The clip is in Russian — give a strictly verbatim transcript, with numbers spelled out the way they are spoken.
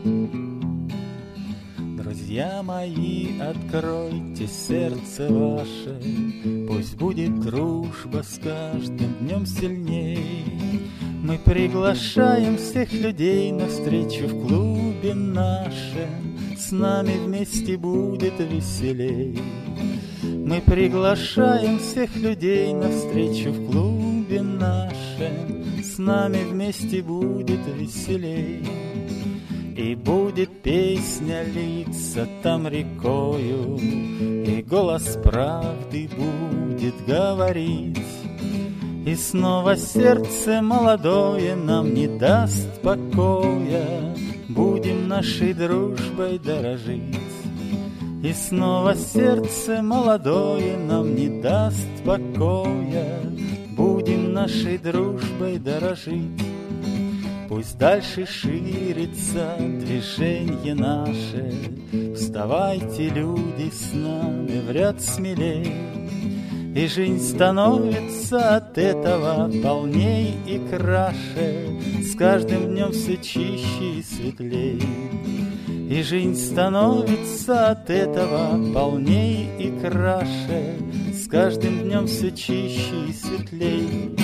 Друзья мои, откройте сердце ваше, пусть будет дружба с каждым днем сильней. Мы приглашаем всех людей на встречу в клубе нашем, с нами вместе будет веселей. Мы приглашаем всех людей на встречу в клубе нашем, с нами вместе будет веселей. И будет песня литься там рекою, и голос правды будет говорить. И снова сердце молодое нам не даст покоя, будем нашей дружбой дорожить. И снова сердце молодое нам не даст покоя, будем нашей дружбой дорожить. Пусть дальше ширится движение наше, вставайте, люди, с нами в ряд смелей. И жизнь становится от этого полней и краше, с каждым днем все чище и светлей. И жизнь становится от этого полней и краше, с каждым днем все чище и светлей.